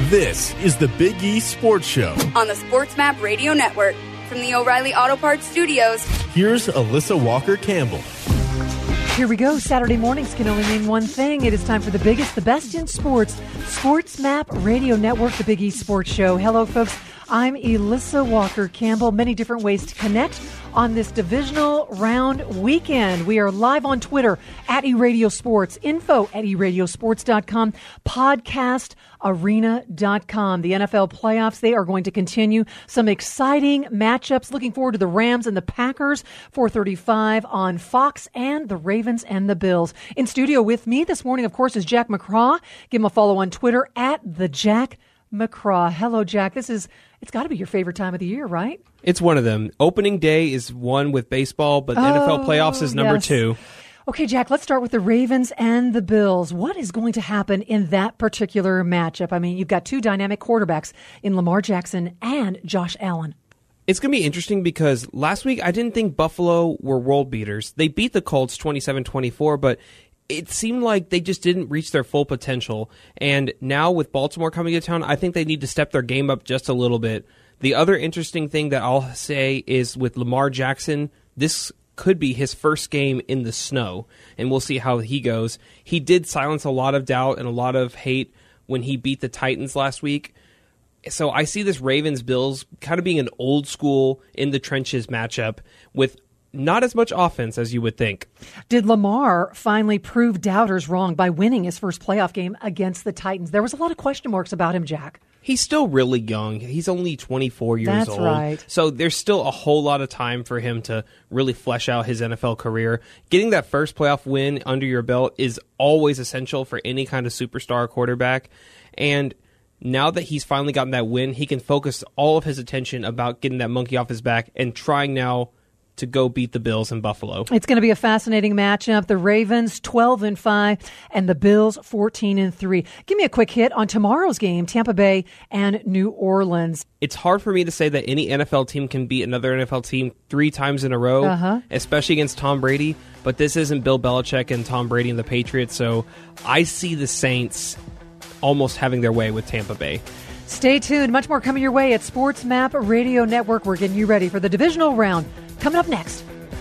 This is the Big E Sports Show on the SportsMap Radio Network. From the O'Reilly Auto Parts Studios, here's Alyssa Walker-Campbell. Here we go. Saturday mornings can only mean one thing. It is time for the biggest, the best in sports. SportsMap Radio Network, the Big E Sports Show. Hello, folks. I'm Alyssa Walker-Campbell. Many different ways to connect on this divisional round weekend. We are live on Twitter at eRadioSports, info at eRadioSports.com, podcastarena.com. The NFL playoffs, they are going to continue. Some exciting matchups. Looking forward to the Rams and the Packers, 4:35 on Fox, and the Ravens and the Bills. In studio with me this morning, of course, is Jack McCraw. Give him a follow on Twitter at the Jack McCraw. Hello, Jack. It's got to be your favorite time of the year, right? It's one of them. Opening day is one with baseball, but the NFL playoffs is number two. Okay, Jack, let's start with the Ravens and the Bills. What is going to happen in that particular matchup? I mean, you've got two dynamic quarterbacks in Lamar Jackson and Josh Allen. It's going to be interesting because last week I didn't think Buffalo were world beaters. They beat the Colts 27-24, but it seemed like they just didn't reach their full potential. And now with Baltimore coming to town, I think they need to step their game up just a little bit. The other interesting thing that I'll say is with Lamar Jackson, this could be his first game in the snow, and we'll see how he goes. He did silence a lot of doubt and a lot of hate when he beat the Titans last week. So I see this Ravens-Bills kind of being an old-school, in-the-trenches matchup with not as much offense as you would think. Did Lamar finally prove doubters wrong by winning his first playoff game against the Titans? There was a lot of question marks about him, Jack. He's still really young. He's only 24 years old. That's right. So there's still a whole lot of time for him to really flesh out his NFL career. Getting that first playoff win under your belt is always essential for any kind of superstar quarterback. And now that he's finally gotten that win, he can focus all of his attention about getting that monkey off his back and trying now to go beat the Bills in Buffalo. It's going to be a fascinating matchup. The Ravens 12-5 and the Bills 14-3. Give me a quick hit on tomorrow's game, Tampa Bay and New Orleans. It's hard for me to say that any NFL team can beat another NFL team 3 times in a row, especially against Tom Brady. But this isn't Bill Belichick and Tom Brady and the Patriots, so I see the Saints almost having their way with Tampa Bay. Stay tuned. Much more coming your way at SportsMap Radio Network. We're getting you ready for the divisional round. Coming up next.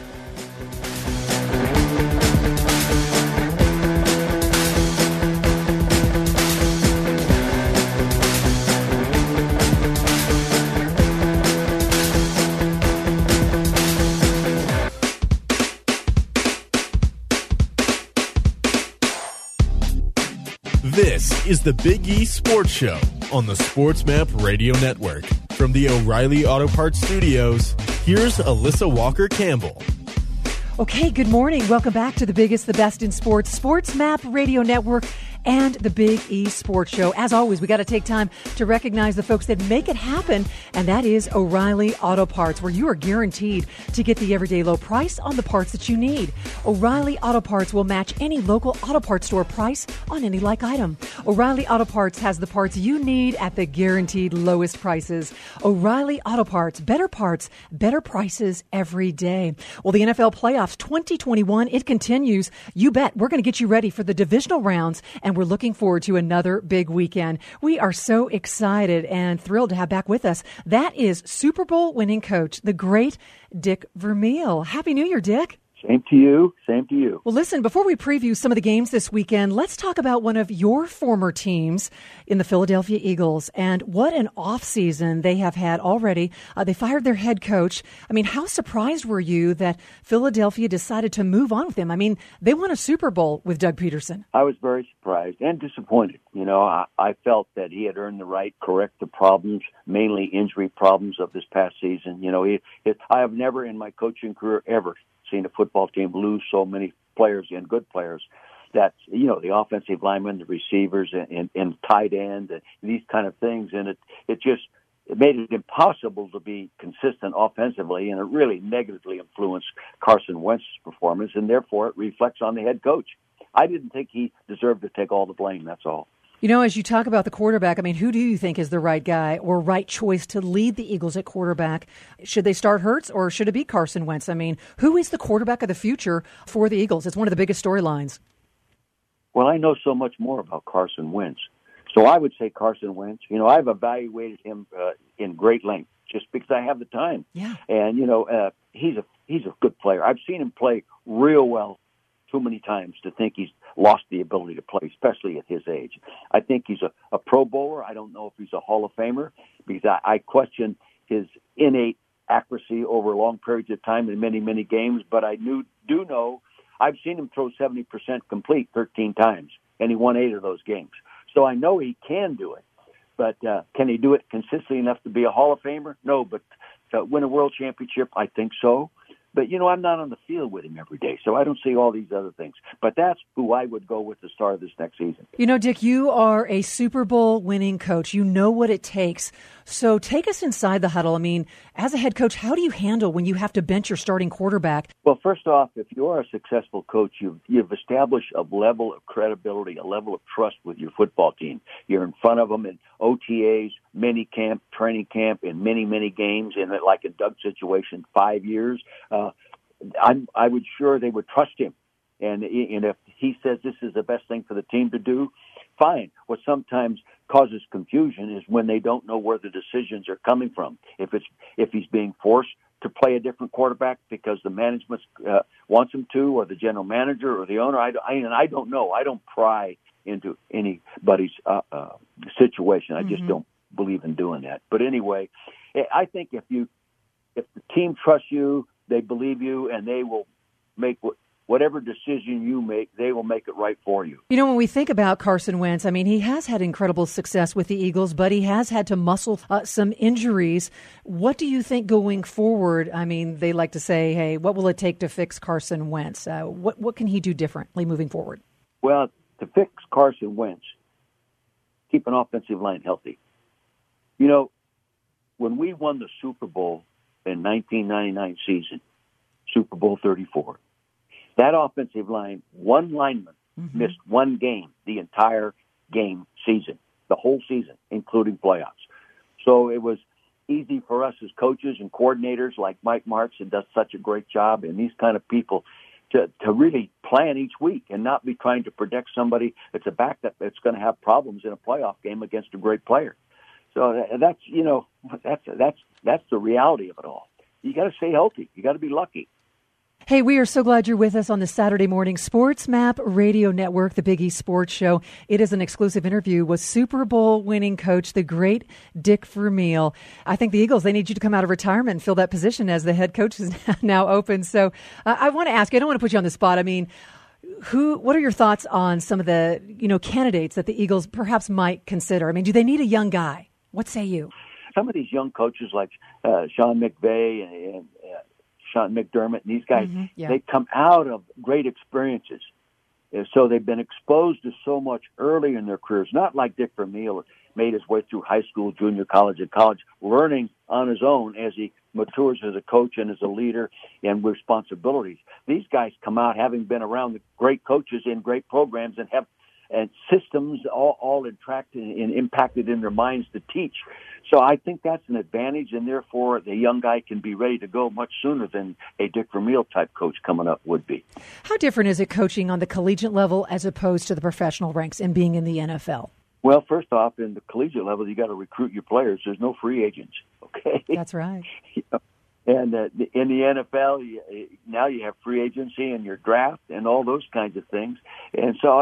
This is the Big E Sports Show on the SportsMap Radio Network. From the O'Reilly Auto Parts Studios, here's Alyssa Walker-Campbell. Okay, good morning. Welcome back to the biggest, the best in sports, SportsMap Radio Network, and the Big E Sports Show. As always, we got to take time to recognize the folks that make it happen, and that is O'Reilly Auto Parts, where you are guaranteed to get the everyday low price on the parts that you need. O'Reilly Auto Parts will match any local auto parts store price on any like item. O'Reilly Auto Parts has the parts you need at the guaranteed lowest prices. O'Reilly Auto Parts, better prices every day. Well, the NFL playoffs 2021, it continues. You bet. We're going to get you ready for the divisional rounds, and we're looking forward to another big weekend. We are so excited and thrilled to have back with us. That is Super Bowl winning coach, the great Dick Vermeil. Happy New Year, Dick. Same to you. Same to you. Well, listen, before we preview some of the games this weekend, let's talk about one of your former teams in the Philadelphia Eagles and what an offseason they have had already. They fired their head coach. I mean, how surprised were you that Philadelphia decided to move on with him? I mean, they won a Super Bowl with Doug Peterson. I was very surprised and disappointed. You know, I felt that he had earned the right to correct the problems, mainly injury problems of this past season. You know, I have never in my coaching career ever seen a football team lose so many players and good players. That, you know, the offensive linemen, the receivers, and tight end, and these kind of things. And it made it impossible to be consistent offensively, and it really negatively influenced Carson Wentz's performance, and therefore it reflects on the head coach. I didn't think he deserved to take all the blame, that's all. You know, as you talk about the quarterback, I mean, who do you think is the right guy or right choice to lead the Eagles at quarterback? Should they start Hurts or should it be Carson Wentz? I mean, who is the quarterback of the future for the Eagles? It's one of the biggest storylines. Well, I know so much more about Carson Wentz. So I would say Carson Wentz. You know, I've evaluated him in great length just because I have the time. Yeah. And, you know, he's a good player. I've seen him play real well too many times to think he's lost the ability to play, especially at his age. I think he's a Pro Bowler. I don't know if he's a Hall of Famer because I question his innate accuracy over long periods of time in many, many games. But I do know I've seen him throw 70% complete 13 times, and he won 8 of those games. So I know he can do it. But can he do it consistently enough to be a Hall of Famer? No, but to win a world championship, I think so. But, you know, I'm not on the field with him every day, so I don't see all these other things. But that's who I would go with to start this next season. You know, Dick, you are a Super Bowl winning coach. You know what it takes. So take us inside the huddle. I mean, as a head coach, how do you handle when you have to bench your starting quarterback? Well, first off, if you're a successful coach, you've established a level of credibility, a level of trust with your football team. You're in front of them in OTAs, mini camp, training camp, in many, many games, in like in Doug's situation, 5 years. I would sure they would trust him. And if he says this is the best thing for the team to do, fine. What sometimes causes confusion is when they don't know where the decisions are coming from. If he's being forced to play a different quarterback because the management wants him to, or the general manager or the owner, I don't know. I don't pry into anybody's situation. I just don't believe in doing that. But anyway, I think if the team trusts you, they believe you, and they will make whatever decision you make, they will make it right for you. You know, when we think about Carson Wentz, I mean, he has had incredible success with the Eagles, but he has had to muscle some injuries. What do you think going forward? I mean, they like to say, hey, what will it take to fix Carson Wentz? What can he do differently moving forward? Well, to fix Carson Wentz, keep an offensive line healthy. You know, when we won the Super Bowl in 1999 season, Super Bowl 34, that offensive line, one lineman missed one game the entire game season, the whole season, including playoffs. So it was easy for us as coaches and coordinators like Mike Martz, who does such a great job, and these kind of people to really plan each week and not be trying to protect somebody that's a backup that's going to have problems in a playoff game against a great player. So that's, you know, that's the reality of it all. You got to stay healthy. You got to be lucky. Hey, we are so glad you're with us on the Saturday morning Sports Map Radio Network, the Big East Sports Show. It is an exclusive interview with Super Bowl winning coach, the great Dick Vermeil. I think the Eagles, they need you to come out of retirement and fill that position as the head coach is now open. So I want to ask you, I don't want to put you on the spot. I mean, what are your thoughts on some of the, candidates that the Eagles perhaps might consider? I mean, do they need a young guy? What say you? Some of these young coaches like Sean McVay and Sean McDermott, and these guys, they come out of great experiences. So they've been exposed to so much early in their careers, not like Dick Vermeil made his way through high school, junior college, and college, learning on his own as he matures as a coach and as a leader and responsibilities. These guys come out having been around the great coaches in great programs and have systems all impacted in their minds to teach. So I think that's an advantage, and therefore the young guy can be ready to go much sooner than a Dick Vermeil type coach coming up would be. How different is it coaching on the collegiate level as opposed to the professional ranks and being in the NFL? Well, first off, in the collegiate level, you got to recruit your players. There's no free agents, okay? That's right. And in the NFL, now you have free agency and your draft and all those kinds of things. And so,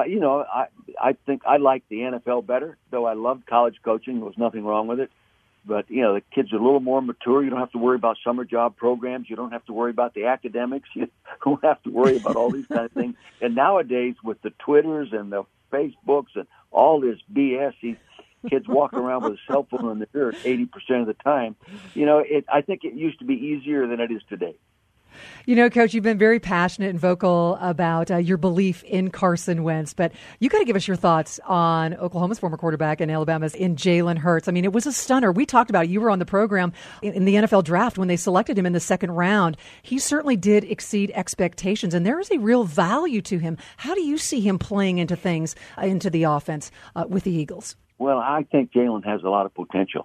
I think I like the NFL better, though I loved college coaching. There was nothing wrong with it. But, the kids are a little more mature. You don't have to worry about summer job programs. You don't have to worry about the academics. You don't have to worry about all these kind of things. And nowadays, with the Twitters and the Facebooks and all this BS, these kids walk around with a cell phone in their ear 80% of the time. I think it used to be easier than it is today. Coach, you've been very passionate and vocal about your belief in Carson Wentz, but you got to give us your thoughts on Oklahoma's former quarterback and Alabama's in Jalen Hurts. I mean, it was a stunner. We talked about it. You were on the program in the NFL draft when they selected him in the second round. He certainly did exceed expectations, and there is a real value to him. How do you see him playing into things, into the offense with the Eagles? Well, I think Jalen has a lot of potential,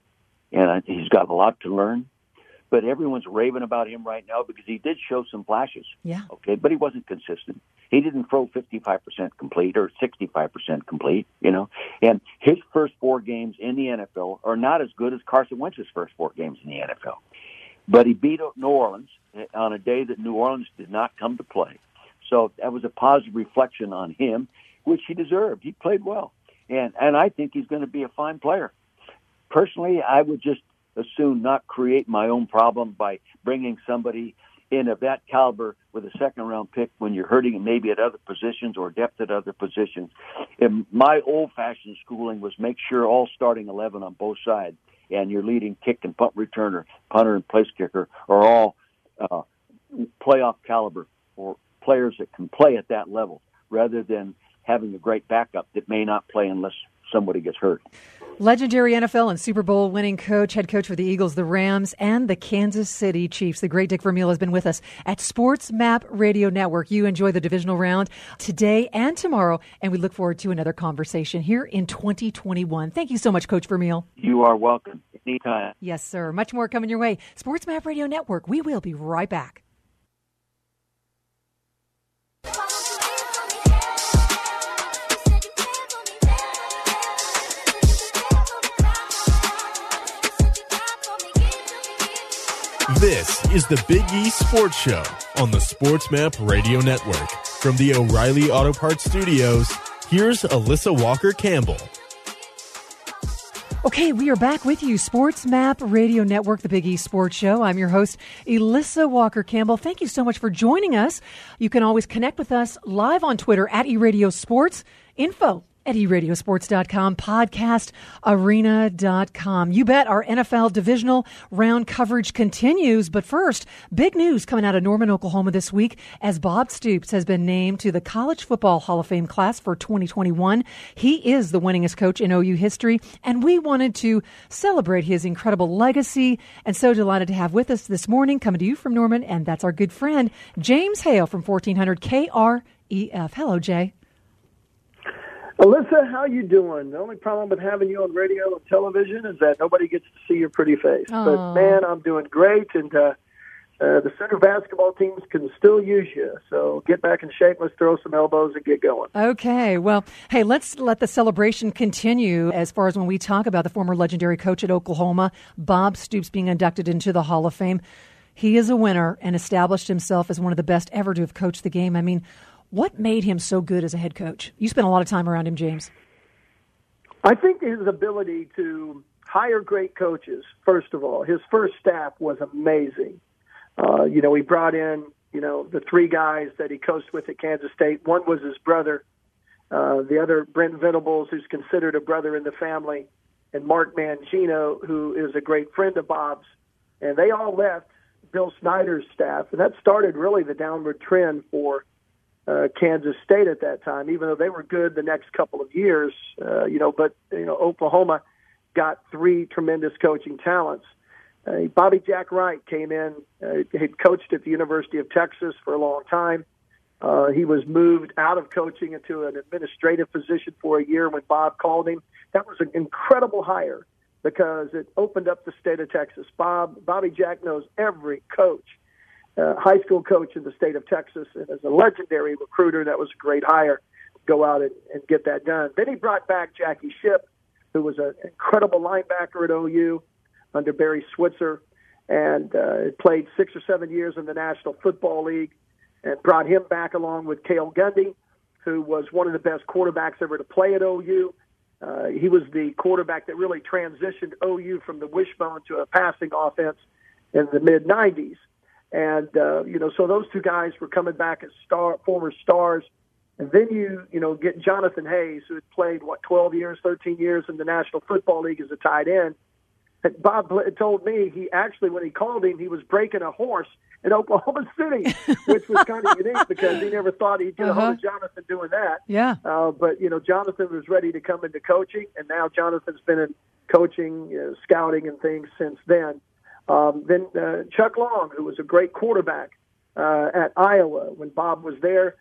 and he's got a lot to learn. But everyone's raving about him right now because he did show some flashes. Yeah. Okay, but he wasn't consistent. He didn't throw 55% complete or 65% complete. And his first 4 games in the NFL are not as good as Carson Wentz's first 4 games in the NFL. But he beat New Orleans on a day that New Orleans did not come to play. So that was a positive reflection on him, which he deserved. He played well. And I think he's going to be a fine player. Personally, I would just as soon not create my own problem by bringing somebody in of that caliber with a second-round pick when you're hurting maybe at other positions or depth at other positions. And my old-fashioned schooling was make sure all starting 11 on both sides and your leading kick and punt returner, punter and place kicker are all playoff caliber or players that can play at that level rather than having a great backup that may not play unless somebody gets hurt. Legendary NFL and Super Bowl winning head coach for the Eagles, the Rams, and the Kansas City Chiefs. The great Dick Vermeil has been with us at Sports Map Radio Network. You enjoy the divisional round today and tomorrow, and we look forward to another conversation here in 2021. Thank you so much, Coach Vermeil. You are welcome. Anytime. Yes, sir. Much more coming your way. Sports Map Radio Network. We will be right back. This is the Big E Sports Show on the Sports Map Radio Network. From the O'Reilly Auto Parts Studios, here's Alyssa Walker-Campbell. Okay, we are back with you, Sports Map Radio Network, the Big E Sports Show. I'm your host, Alyssa Walker-Campbell. Thank you so much for joining us. You can always connect with us live on Twitter at eRadioSports. Info at eRadioSports.com, podcastarena.com. You bet our NFL divisional round coverage continues. But first, big news coming out of Norman, Oklahoma this week as Bob Stoops has been named to the College Football Hall of Fame class for 2021. He is the winningest coach in OU history, and we wanted to celebrate his incredible legacy. And so delighted to have with us this morning, coming to you from Norman, and that's our good friend, James Hale from 1400 KREF. Hello, Jay. Alyssa, how you doing? The only problem with having you on radio and television is that nobody gets to see your pretty face. Aww. But, man, I'm doing great, and the Center basketball teams can still use you. So get back in shape, let's throw some elbows and get going. Okay, well, hey, let's let the celebration continue as far as when we talk about the former legendary coach at Oklahoma, Bob Stoops, being inducted into the Hall of Fame. He is a winner and established himself as one of the best ever to have coached the game. I mean, what made him so good as a head coach? You spent a lot of time around him, James. I think his ability to hire great coaches, first of all. His first staff was amazing. He brought in, the 3 guys that he coached with at Kansas State. One was his brother. The other, Brent Venables, who's considered a brother in the family, and Mark Mangino, who is a great friend of Bob's. And they all left Bill Snyder's staff, and that started really the downward trend for Kansas State at that time, even though they were good the next couple of years, but Oklahoma got 3 tremendous coaching talents. Bobby Jack Wright came in, had coached at the University of Texas for a long time. He was moved out of coaching into an administrative position for a year when Bob called him. That was an incredible hire because it opened up the state of Texas. Bobby Jack knows every coach. High school coach in the state of Texas, and as a legendary recruiter, that was a great hire to go out and get that done. Then he brought back Jackie Shipp, who was an incredible linebacker at OU under Barry Switzer, and played 6 or 7 years in the National Football League, and brought him back along with Cale Gundy, who was one of the best quarterbacks ever to play at OU. He was the quarterback that really transitioned OU from the wishbone to a passing offense in the mid-'90s. And, so those 2 guys were coming back as former stars. And then you get Jonathan Hayes, who had played, 13 years in the National Football League as a tight end. And Bob told me he actually, when he called him, he was breaking a horse in Oklahoma City, which was kind of unique because he never thought he'd get a hold of Jonathan doing that. Yeah. But Jonathan was ready to come into coaching, and now Jonathan's been in coaching, scouting, and things since then. Then Chuck Long, who was a great quarterback at Iowa when Bob was there,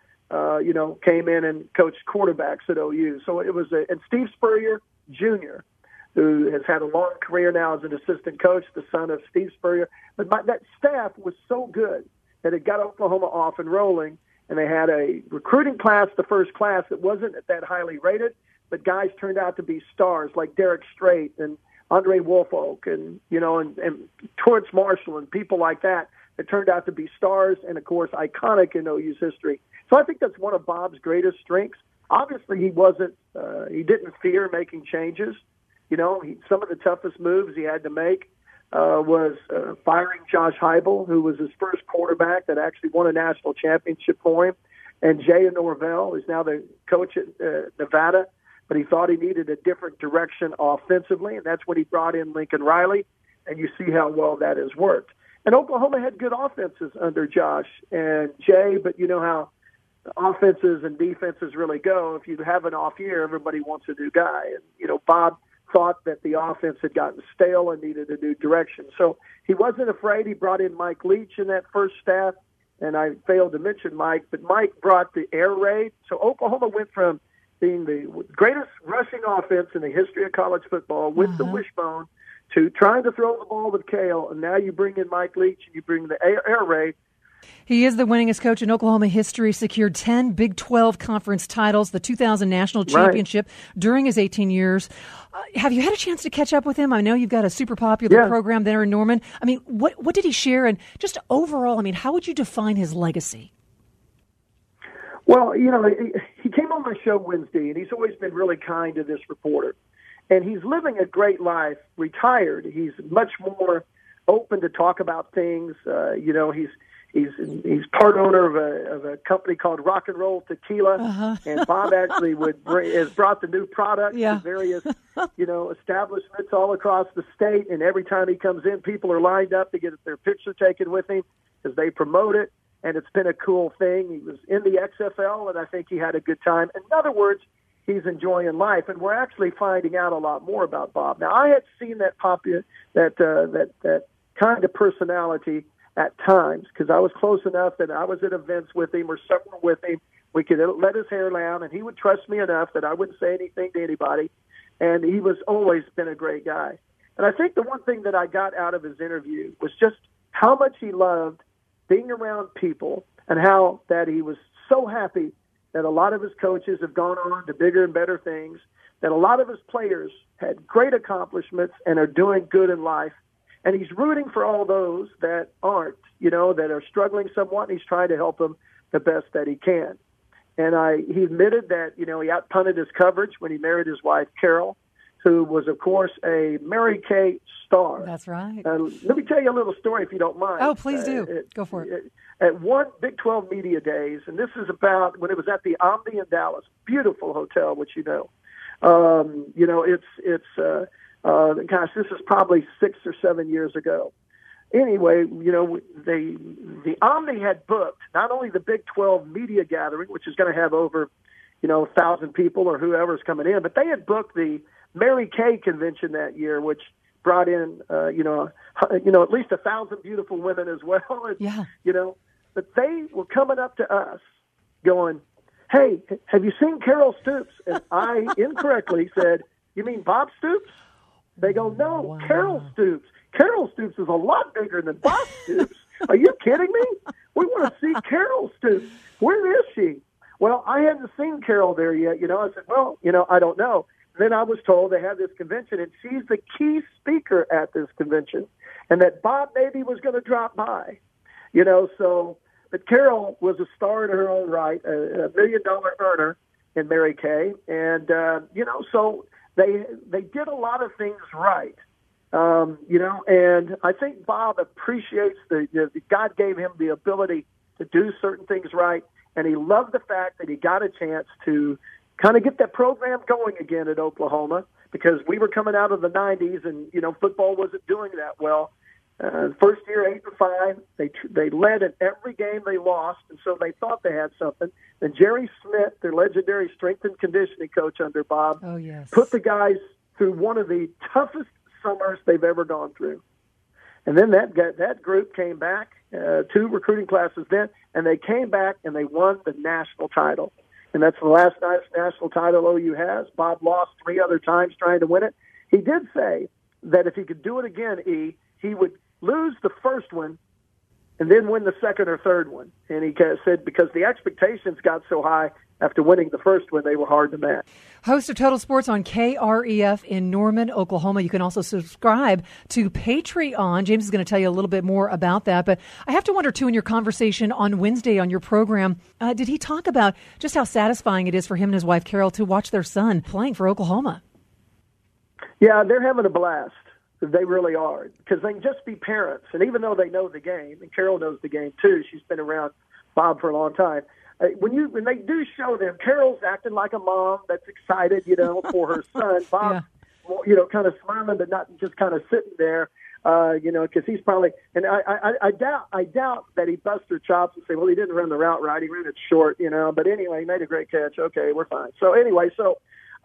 came in and coached quarterbacks at OU. So it was and Steve Spurrier Jr., who has had a long career now as an assistant coach, the son of Steve Spurrier. But that staff was so good that it got Oklahoma off and rolling, and they had a recruiting class, the first class, that wasn't that highly rated, but guys turned out to be stars like Derek Strait and Andre Woolfolk and Torrance Marshall and people like that turned out to be stars and, of course, iconic in OU's history. So I think that's one of Bob's greatest strengths. Obviously, he didn't fear making changes. Some of the toughest moves he had to make was firing Josh Heupel, who was his first quarterback that actually won a national championship for him, and Jay Norvell, who's now the coach at Nevada. But he thought he needed a different direction offensively, and that's when he brought in Lincoln Riley, and you see how well that has worked. And Oklahoma had good offenses under Josh and Jay, but you know how offenses and defenses really go. If you have an off year, everybody wants a new guy. And, Bob thought that the offense had gotten stale and needed a new direction. So he wasn't afraid. He brought in Mike Leach in that first staff, and I failed to mention Mike, but Mike brought the air raid. So Oklahoma went from being the greatest rushing offense in the history of college football with the wishbone to trying to throw the ball with Kale, and now you bring in Mike Leach and you bring the air raid. He is the winningest coach in Oklahoma history, secured 10 Big 12 conference titles, the 2000 national championship during his 18 years. Have you had a chance to catch up with him? I know you've got a super popular program there in Norman. I mean, what did he share? And just overall, I mean, how would you define his legacy? Well, he came on my show Wednesday, and he's always been really kind to this reporter. And he's living a great life, retired. He's much more open to talk about things. He's part owner of a company called Rock and Roll Tequila, and Bob actually has brought the new product to various establishments all across the state. And every time he comes in, people are lined up to get their picture taken with him because they promote it. And it's been a cool thing. He was in the XFL, and I think he had a good time. In other words, he's enjoying life, and we're actually finding out a lot more about Bob. Now, I had seen that kind of personality at times because I was close enough that I was at events with him or somewhere with him. We could let his hair down, and he would trust me enough that I wouldn't say anything to anybody. And he was always been a great guy. And I think the one thing that I got out of his interview was just how much he loved being around people, and how that he was so happy that a lot of his coaches have gone on to bigger and better things, that a lot of his players had great accomplishments and are doing good in life. And he's rooting for all those that aren't, that are struggling somewhat, and he's trying to help them the best that he can. And he admitted that, he outpunted his coverage when he married his wife, Carol, who was, of course, a Mary Kay star. That's right. Let me tell you a little story, if you don't mind. Oh, please do. Go for it. At one Big 12 Media Days, and this is about when it was at the Omni in Dallas, beautiful hotel, which this is probably 6 or 7 years ago. Anyway, the Omni had booked not only the Big 12 media gathering, which is going to have over, 1,000 people or whoever's coming in, but they had booked the Mary Kay convention that year, which brought in, at least 1,000 beautiful women as well. And, but they were coming up to us going, "Hey, have you seen Carol Stoops?" And I incorrectly said, "You mean Bob Stoops?" They go, "No, wow. Carol Stoops. Carol Stoops is a lot bigger than Bob Stoops. Are you kidding me? We want to see Carol Stoops. Where is she?" Well, I hadn't seen Carol there yet. I said, "Well, I don't know." Then I was told they had this convention, and she's the key speaker at this convention, and that Bob maybe was going to drop by. But Carol was a star in her own right, a $1 million earner in Mary Kay, and so they did a lot of things right, and I think Bob appreciates God gave him the ability to do certain things right, and he loved the fact that he got a chance to kind of get that program going again at Oklahoma, because we were coming out of the 90s and, football wasn't doing that well. First year, 8-5, they led in every game they lost, and so they thought they had something. And Jerry Smith, their legendary strength and conditioning coach under Bob, put the guys through one of the toughest summers they've ever gone through. And then that group came back, 2 recruiting classes then, and they came back and they won the national title. And that's the last national title OU has. Bob lost 3 other times trying to win it. He did say that if he could do it again, he would lose the first one and then win the second or third one. And he said because the expectations got so high after winning the first one, they were hard to match. Host of Total Sports on KREF in Norman, Oklahoma. You can also subscribe to Patreon. James is going to tell you a little bit more about that. But I have to wonder, too, in your conversation on Wednesday on your program, did he talk about just how satisfying it is for him and his wife, Carol, to watch their son playing for Oklahoma? Yeah, they're having a blast. They really are, because they can just be parents. And even though they know the game, and Carol knows the game, too, she's been around Bob for a long time. When they do show them, Carol's acting like a mom that's excited, for her son. Bob, kind of smiling, but not just kind of sitting there, because he's probably. And I doubt that he busts her chops and say, well, he didn't run the route right, he ran it short, But anyway, he made a great catch. Okay, we're fine. So anyway, so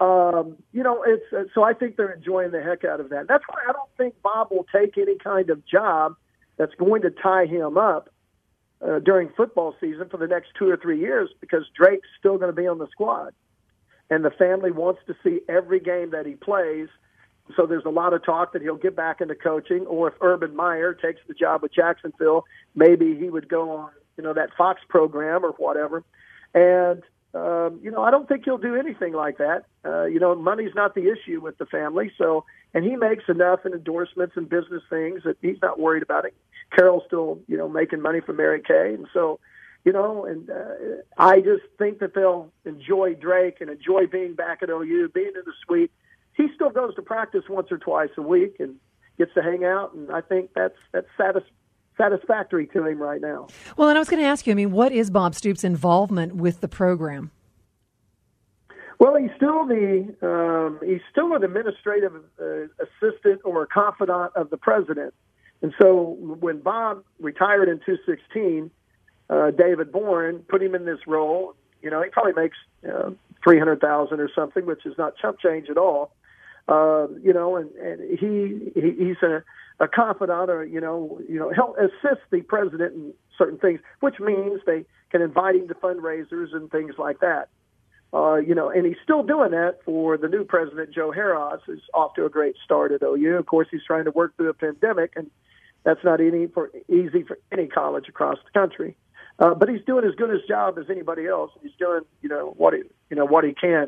I think they're enjoying the heck out of that. That's why I don't think Bob will take any kind of job that's going to tie him up during football season for the next 2 or 3 years, because Drake's still going to be on the squad. And the family wants to see every game that he plays. So there's a lot of talk that he'll get back into coaching, or if Urban Meyer takes the job with Jacksonville, maybe he would go on, that Fox program or whatever. And, I don't think he'll do anything like that. Money's not the issue with the family. So, and he makes enough in endorsements and business things that he's not worried about it. Carol's still, making money from Mary Kay. And so, I just think that they'll enjoy Drake and enjoy being back at OU, being in the suite. He still goes to practice once or twice a week and gets to hang out. And I think that's satisfactory to him right now. Well, and I was going to ask you, what is Bob Stoops' involvement with the program? Well, he's still an administrative assistant or a confidant of the president. And so when Bob retired in 2016, David Bourne put him in this role. He probably makes $300,000 or something, which is not chump change at all. And he's a confidant, or help assist the president in certain things, which means they can invite him to fundraisers and things like that. And he's still doing that for the new president, Joe Harros, who's off to a great start at OU. Of course, he's trying to work through a pandemic, and that's not easy for any college across the country. But he's doing as good a job as anybody else. He's doing, what he can.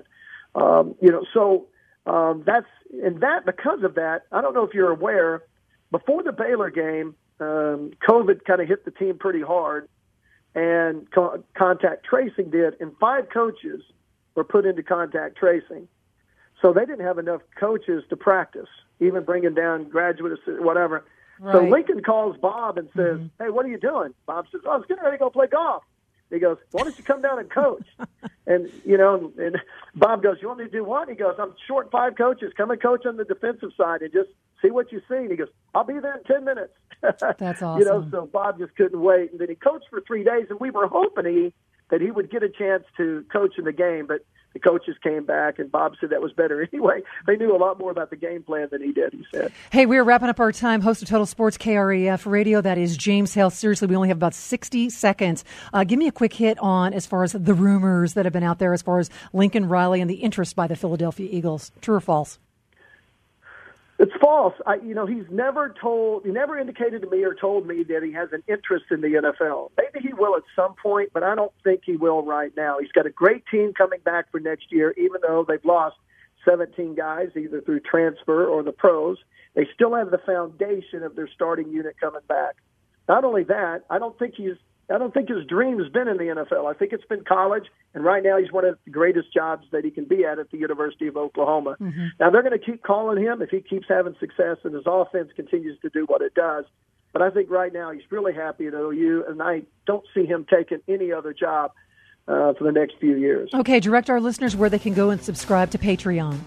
Because of that, I don't know if you're aware, before the Baylor game, COVID kind of hit the team pretty hard, and contact tracing did, and 5 coaches were put into contact tracing. So they didn't have enough coaches to practice, even bringing down graduates, whatever. Right. So Lincoln calls Bob and says, hey, what are you doing? Bob says, I was getting ready to go play golf. He goes, why don't you come down and coach? And Bob goes, you want me to do what? He goes, I'm short 5 coaches. Come and coach on the defensive side and just see what you see. And he goes, I'll be there in 10 minutes. That's awesome. So Bob just couldn't wait. And then he coached for 3 days, and we were hoping that he would get a chance to coach in the game, but the coaches came back, and Bob said that was better anyway. They knew a lot more about the game plan than he did, he said. Hey, we're wrapping up our time. Host of Total Sports, KREF Radio. That is James Hale. Seriously, we only have about 60 seconds. Give me a quick hit on as far as the rumors that have been out there as far as Lincoln Riley and the interest by the Philadelphia Eagles. True or false? It's false. He's never indicated to me or told me that he has an interest in the NFL. Maybe he will at some point, but I don't think he will right now. He's got a great team coming back for next year, even though they've lost 17 guys, either through transfer or the pros. They still have the foundation of their starting unit coming back. Not only that, I don't think his dream has been in the NFL. I think it's been college, and right now he's one of the greatest jobs that he can be at the University of Oklahoma. Mm-hmm. Now, they're going to keep calling him if he keeps having success and his offense continues to do what it does. But I think right now he's really happy at OU, and I don't see him taking any other job for the next few years. Okay, direct our listeners where they can go and subscribe to Patreon.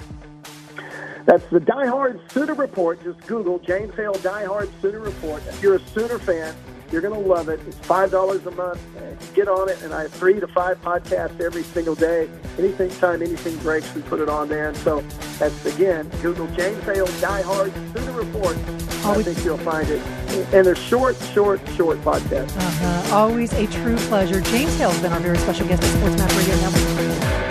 That's the Die Hard Sooner Report. Just Google James Hale Die Hard Sooner Report. If you're a Sooner fan, you're going to love it. It's $5 a month. Get on it, and I have 3 to 5 podcasts every single day. Anything breaks, we put it on there. And so that's, again, Google James Hale Die Hard Sooner Report. I think you'll find it. And they're short podcasts. Always a true pleasure. James Hale has been our very special guest at Sports Map Radio Network.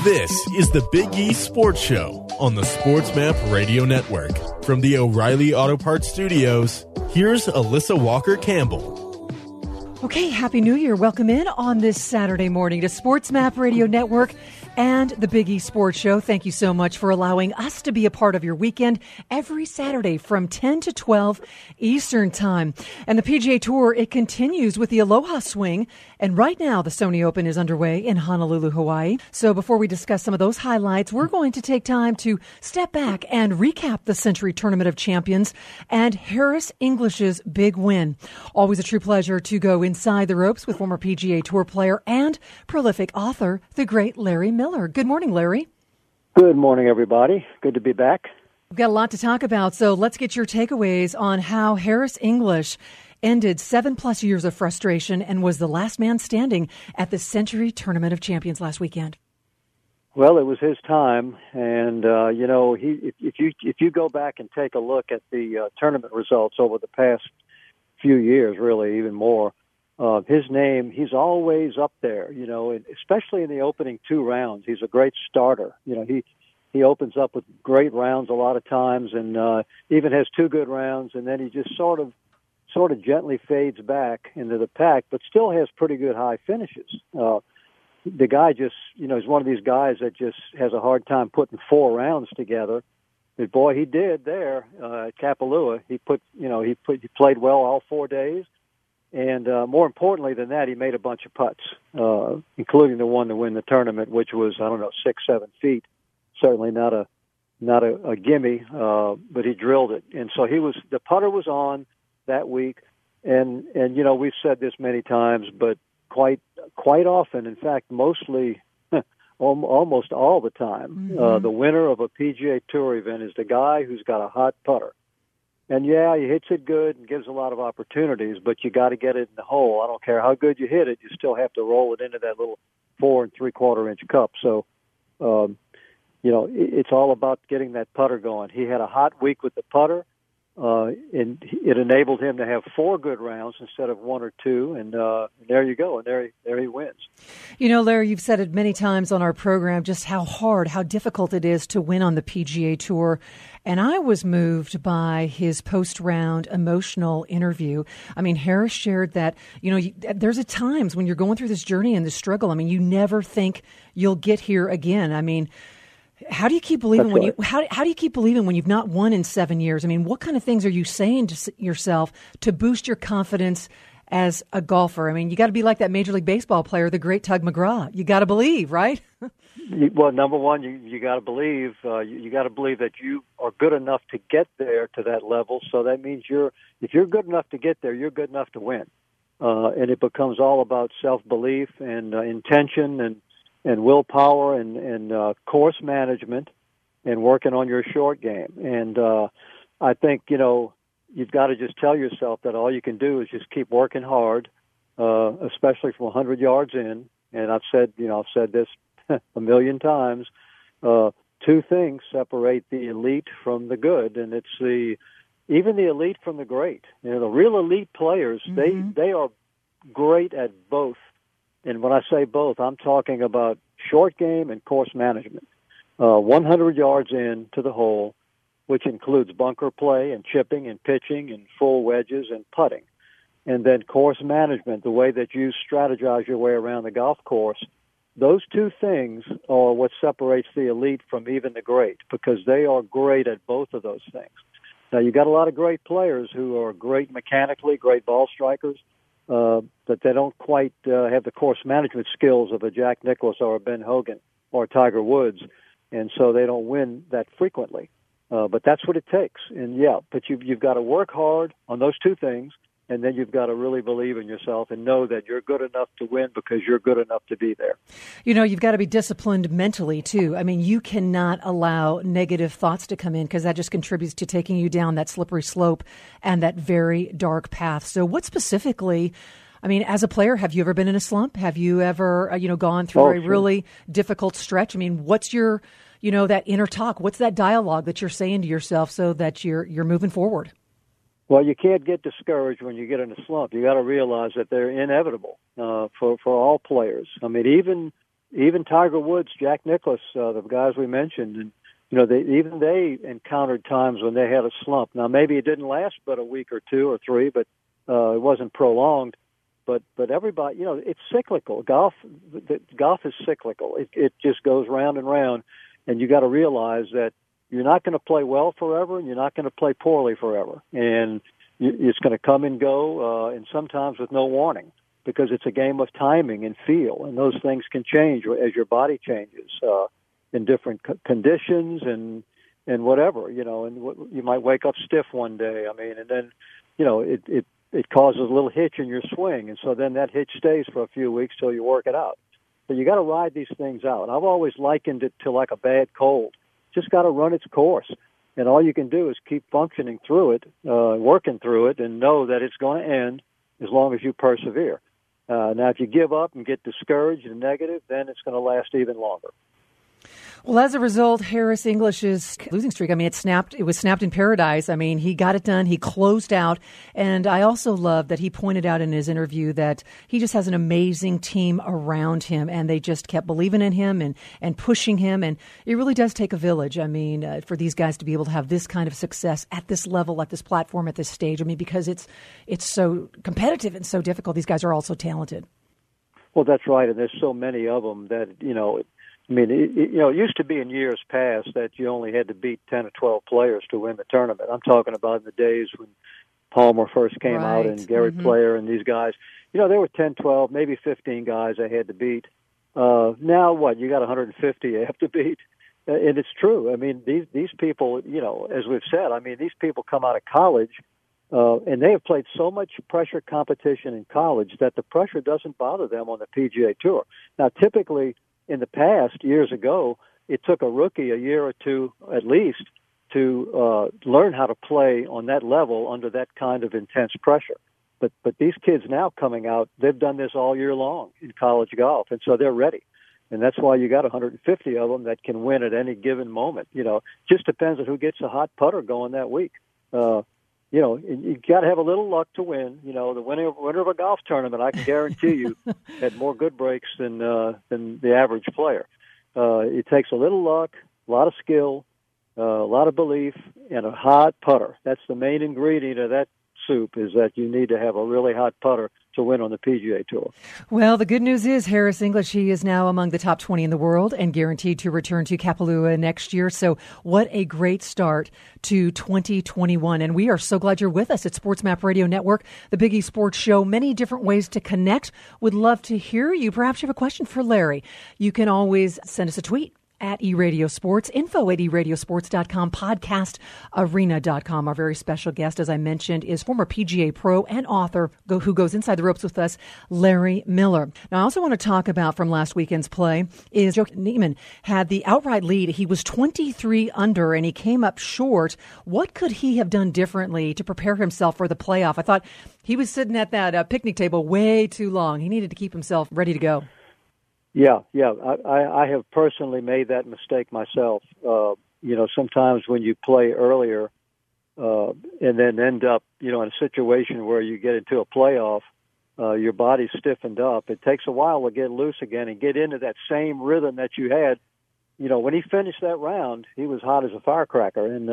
This is the Big E Sports Show on the Sports Map Radio Network. From the O'Reilly Auto Parts Studios, here's Alyssa Walker-Campbell. Okay, Happy New Year. Welcome in on this Saturday morning to Sports Map Radio Network and the Big E Sports Show. Thank you so much for allowing us to be a part of your weekend every Saturday from 10 to 12 Eastern Time. And the PGA Tour, it continues with the Aloha Swing. And right now, the Sony Open is underway in Honolulu, Hawaii. So before we discuss some of those highlights, we're going to take time to step back and recap the Century Tournament of Champions and Harris English's big win. Always a true pleasure to go inside the ropes with former PGA Tour player and prolific author, the great Larry Miller. Good morning, Larry. Good morning, everybody. Good to be back. We've got a lot to talk about, so let's get your takeaways on how Harris English ended 7+ years of frustration and was the last man standing at the Century Tournament of Champions last weekend. Well, it was his time, and if you go back and take a look at the tournament results over the past few years, really even more, his name, he's always up there, especially in the opening 2 rounds. He's a great starter. He opens up with great rounds a lot of times and even has 2 good rounds, and then he just sort of gently fades back into the pack, but still has pretty good high finishes. The guy just, is one of these guys that just has a hard time putting 4 rounds together. But boy, he did there at Kapalua. He played well all 4 days. And more importantly than that, he made a bunch of putts, including the one to win the tournament, which was 6-7 feet. Certainly not a gimme, but he drilled it. And so the putter was on that week, and we've said this many times, but quite often, in fact, mostly, almost all the time, the winner of a PGA Tour event is the guy who's got a hot putter. And yeah, he hits it good and gives a lot of opportunities, but you got to get it in the hole. I don't care how good you hit it; you still have to roll it into that little 4 3/4 inch cup. So, it's all about getting that putter going. He had a hot week with the putter, and it enabled him to have 4 good rounds instead of 1 or 2. And there you go, and there he wins. Larry, you've said it many times on our program just how difficult it is to win on the PGA Tour. And I was moved by his post-round emotional interview. I mean, Harris shared that, there's at times when you're going through this journey and this struggle, I mean, you never think you'll get here again. I mean, how do you keep believing how do you keep believing when you've not won in 7 years? I mean, what kind of things are you saying to yourself to boost your confidence as a golfer? I mean, you got to be like that Major League Baseball player, the great Tug McGraw. You got to believe, right? Well, number one, you got to believe. You got to believe that you are good enough to get there to that level. So that means if you're good enough to get there, you're good enough to win. And it becomes all about self-belief and intention and willpower and course management and working on your short game. And I think you've got to just tell yourself that all you can do is just keep working hard, especially from 100 yards in. And I've said this a million times. 2 things separate the elite from the good, and it's even the elite from the great. The real elite players, they are great at both. And when I say both, I'm talking about short game and course management. 100 yards in to the hole, which includes bunker play and chipping and pitching and full wedges and putting. And then course management, the way that you strategize your way around the golf course. Those 2 things are what separates the elite from even the great, because they are great at both of those things. Now, you got a lot of great players who are great mechanically, great ball strikers, but they don't quite have the course management skills of a Jack Nicklaus or a Ben Hogan or Tiger Woods, and so they don't win that frequently. But that's what it takes. And but you've got to work hard on those 2 things, and then you've got to really believe in yourself and know that you're good enough to win because you're good enough to be there. You've got to be disciplined mentally, too. I mean, you cannot allow negative thoughts to come in because that just contributes to taking you down that slippery slope and that very dark path. So what specifically, I mean, as a player, have you ever been in a slump? Have you ever, gone through a really difficult stretch? I mean, what's your, that inner talk? What's that dialogue that you're saying to yourself so that you're moving forward? Well, you can't get discouraged when you get in a slump. You got to realize that they're inevitable for all players. I mean, even Tiger Woods, Jack Nicklaus, the guys we mentioned, and they encountered times when they had a slump. Now maybe it didn't last but a week or two or three, but it wasn't prolonged. But everybody, it's cyclical. Golf is cyclical. It just goes round and round, and you got to realize that you're not going to play well forever, and you're not going to play poorly forever, and it's going to come and go, and sometimes with no warning, because it's a game of timing and feel, and those things can change as your body changes in different conditions and whatever, and you might wake up stiff one day. I mean, and then it causes a little hitch in your swing, and so then that hitch stays for a few weeks till you work it out. So you got to ride these things out. I've always likened it to like a bad cold. Just got to run its course, and all you can do is keep functioning through it, working through it, and know that it's going to end as long as you persevere. Now, if you give up and get discouraged and negative, then it's going to last even longer. Well, as a result, Harris English's losing streak, it was snapped in paradise. I mean, he got it done. He closed out. And I also love that he pointed out in his interview that he just has an amazing team around him, and they just kept believing in him and pushing him. And it really does take a village, for these guys to be able to have this kind of success at this level, at this platform, at this stage. because it's so competitive and so difficult. These guys are all so talented. Well, that's right. And there's so many of them that, it used to be in years past that you only had to beat 10 or 12 players to win the tournament. I'm talking about in the days when Palmer first came out and Gary Player and these guys. There were 10, 12, maybe 15 guys they had to beat. Now what? You got 150 you have to beat. And it's true. These people, as we've said, these people come out of college and they have played so much pressure competition in college that the pressure doesn't bother them on the PGA Tour. Now, typically, in the past, years ago, it took a rookie a year or two at least to learn how to play on that level under that kind of intense pressure. But these kids now coming out, they've done this all year long in college golf, and so they're ready. And that's why you got 150 of them that can win at any given moment. Just depends on who gets a hot putter going that week. You got to have a little luck to win. The winner of a golf tournament, I can guarantee you, had more good breaks than the average player. It takes a little luck, a lot of skill, a lot of belief, and a hot putter. That's the main ingredient of that soup, is that you need to have a really hot putter to win on the PGA Tour. Well, the good news is Harris English, he is now among the top 20 in the world and guaranteed to return to Kapalua next year. So what a great start to 2021. And we are so glad you're with us at Sports Map Radio Network, the Big E Sports Show. Many different ways to connect. Would love to hear you. Perhaps you have a question for Larry. You can always send us a tweet at eRadioSports, info at eRadioSports.com, podcastarena.com. Our very special guest, as I mentioned, is former PGA pro and author who goes inside the ropes with us, Larry Miller. Now, I also want to talk about from last weekend's play is Joe Neiman had the outright lead. He was 23 under and he came up short. What could he have done differently to prepare himself for the playoff? I thought he was sitting at that picnic table way too long. He needed to keep himself ready to go. Yeah. I have personally made that mistake myself. Sometimes when you play earlier and then end up, in a situation where you get into a playoff, your body's stiffened up. It takes a while to get loose again and get into that same rhythm that you had. When he finished that round, he was hot as a firecracker. And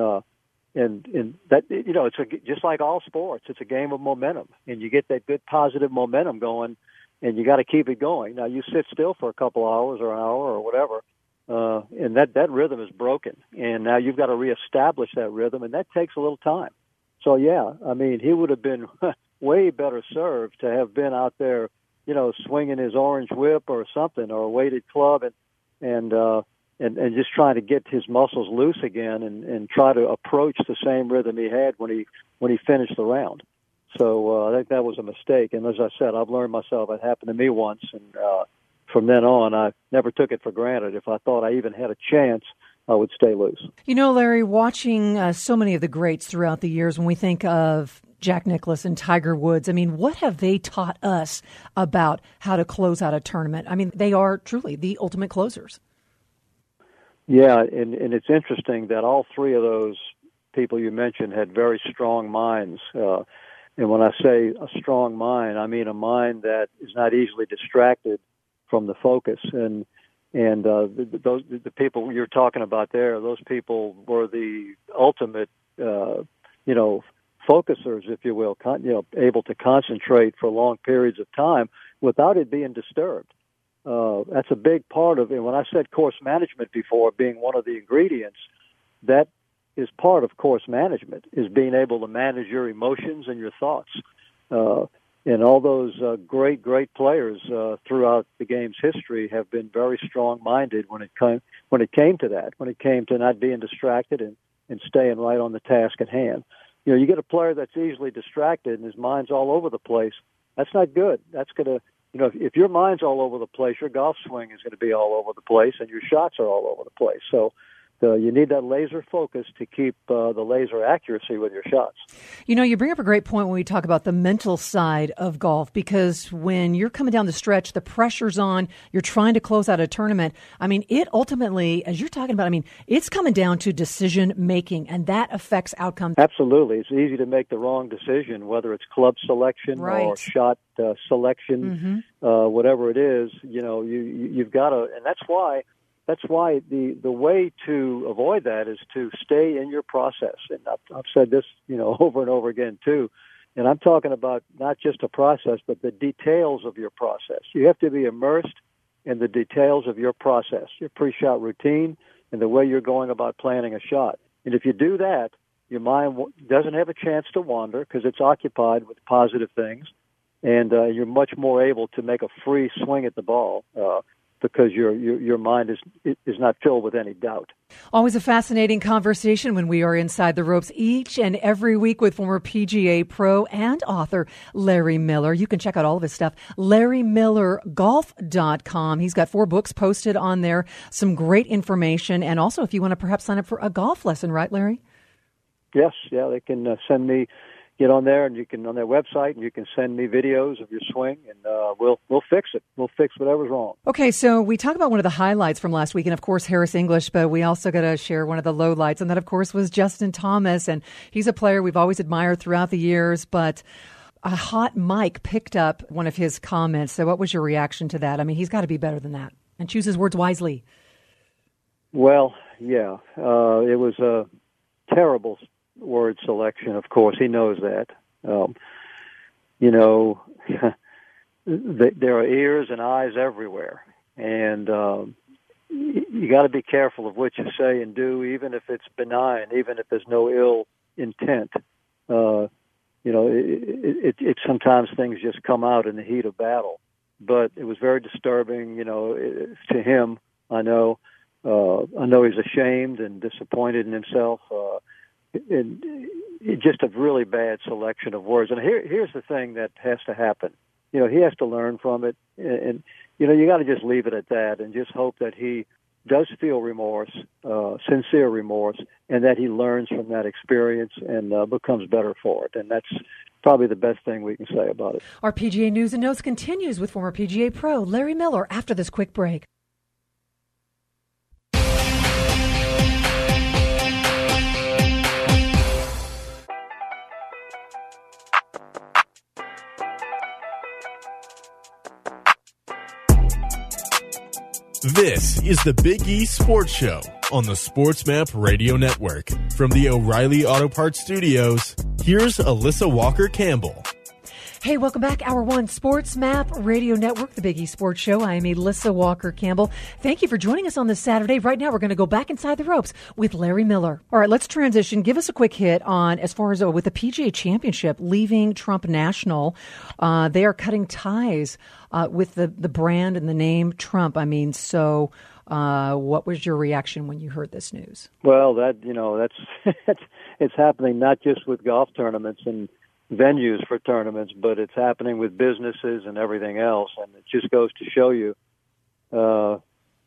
that, it's just like all sports. It's a game of momentum, and you get that good positive momentum going. And you got to keep it going. Now, you sit still for a couple hours or an hour or whatever, and that rhythm is broken. And now you've got to reestablish that rhythm, and that takes a little time. So, he would have been way better served to have been out there, swinging his orange whip or something, or a weighted club, and just trying to get his muscles loose again and try to approach the same rhythm he had when he finished the round. So I think that was a mistake. And as I said, I've learned myself. It happened to me once. And from then on, I never took it for granted. If I thought I even had a chance, I would stay loose. Larry, watching so many of the greats throughout the years, when we think of Jack Nicklaus and Tiger Woods, what have they taught us about how to close out a tournament? They are truly the ultimate closers. Yeah, and it's interesting that all three of those people you mentioned had very strong minds. And when I say a strong mind, I mean a mind that is not easily distracted from the focus. And And the people you're talking about there, those people were the ultimate, focusers, if you will, able to concentrate for long periods of time without it being disturbed. That's a big part of it. When I said course management before being one of the ingredients, that is part of course management, is being able to manage your emotions and your thoughts. And all those great players throughout the game's history have been very strong-minded when it came to that, when it came to not being distracted and staying right on the task at hand. You get a player that's easily distracted and his mind's all over the place. That's not good. That's going to, if your mind's all over the place, your golf swing is going to be all over the place and your shots are all over the place. So you need that laser focus to keep the laser accuracy with your shots. You bring up a great point when we talk about the mental side of golf, because when you're coming down the stretch, the pressure's on, you're trying to close out a tournament. I mean, it ultimately, as you're talking about, it's coming down to decision making, and that affects outcomes. Absolutely. It's easy to make the wrong decision, whether it's club selection or shot selection, whatever it is. You've got to, and that's why the way to avoid that is to stay in your process. And I've said this, over and over again too. And I'm talking about not just a process, but the details of your process. You have to be immersed in the details of your process, your pre-shot routine, and the way you're going about planning a shot. And if you do that, your mind doesn't have a chance to wander because it's occupied with positive things, and you're much more able to make a free swing at the ball. Because your mind is not filled with any doubt. Always a fascinating conversation when we are inside the ropes each and every week with former PGA pro and author Larry Miller. You can check out all of his stuff, LarryMillerGolf.com. He's got 4 books posted on there, some great information, and also if you want to perhaps sign up for a golf lesson, right, Larry? Yes, they can send me. Get on there, and you can on their website, and you can send me videos of your swing, and we'll fix it. We'll fix whatever's wrong. Okay, so we talk about one of the highlights from last week, and of course Harris English, but we also got to share one of the lowlights, and that of course was Justin Thomas, and he's a player we've always admired throughout the years, but a hot mic picked up one of his comments. So what was your reaction to that? He's got to be better than that, and choose his words wisely. Well, yeah, it was a terrible word selection, of course. He knows that. There are ears and eyes everywhere. And you got to be careful of what you say and do, even if it's benign, even if there's no ill intent. It sometimes things just come out in the heat of battle. But it was very disturbing, to him. I know he's ashamed and disappointed in himself. And just a really bad selection of words. And here's the thing that has to happen. He has to learn from it. And you got to just leave it at that and just hope that he does feel remorse, sincere remorse, and that he learns from that experience and becomes better for it. And that's probably the best thing we can say about it. Our PGA News and Notes continues with former PGA pro Larry Miller after this quick break. This is the Big E Sports Show on the Sports Map Radio Network. From the O'Reilly Auto Parts Studios, here's Alyssa Walker-Campbell. Hey, welcome back. Hour 1, Sports Map Radio Network, the Big E Sports Show. I am Alyssa Walker-Campbell. Thank you for joining us on this Saturday. Right now, we're going to go back inside the ropes with Larry Miller. All right, let's transition. Give us a quick hit on, as far as with the PGA Championship leaving Trump National. They are cutting ties with the brand and the name Trump. So what was your reaction when you heard this news? Well, that's it's happening not just with golf tournaments and venues for tournaments, but it's happening with businesses and everything else. And it just goes to show you, that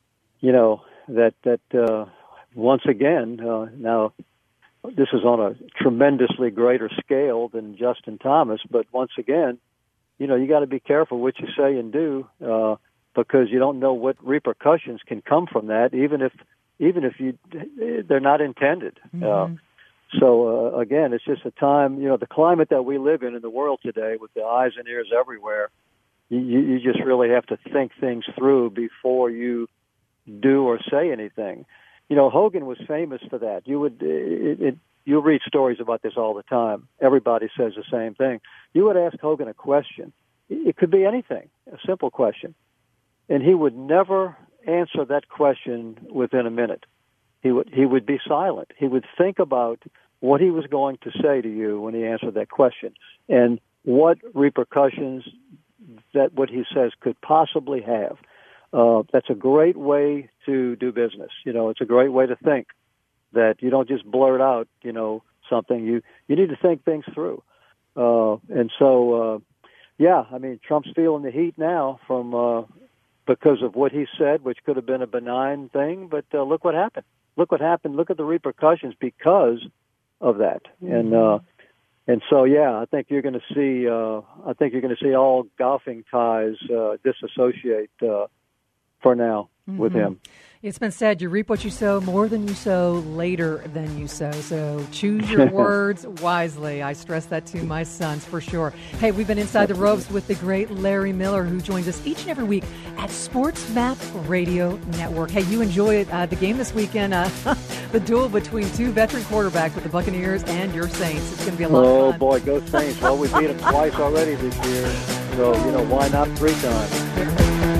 once again, now this is on a tremendously greater scale than Justin Thomas, but once again, you got to be careful what you say and do, because you don't know what repercussions can come from that, even if they're not intended. Mm-hmm. So again, it's just a time, the climate that we live in the world today with the eyes and ears everywhere, you just really have to think things through before you do or say anything. You know, Hogan was famous for that. You'll read stories about this all the time. Everybody says the same thing. You would ask Hogan a question. It could be anything, a simple question. And he would never answer that question within a minute. He would be silent. He would think about what he was going to say to you when he answered that question and what repercussions that what he says could possibly have. That's a great way to do business. You know, it's a great way to think, that you don't just blurt out, you know, something. You need to think things through. And so, I mean, Trump's feeling the heat now from because of what he said, which could have been a benign thing, but look what happened. Look what happened. Look at the repercussions because of that. Mm-hmm. And so, I think you're going to see. I think you're going to see all golfing ties disassociate for now with him. It's been said, you reap what you sow, more than you sow, later than you sow. So choose your words wisely. I stress that to my sons for sure. Hey, we've been Inside the Ropes with the great Larry Miller, who joins us each and every week at Sports Map Radio Network. Hey, you enjoy the game this weekend, the duel between two veteran quarterbacks with the Buccaneers and your Saints. It's going to be a lot of fun. Oh, boy, go Saints. Well, we beat them twice already this year. So, why not 3 times?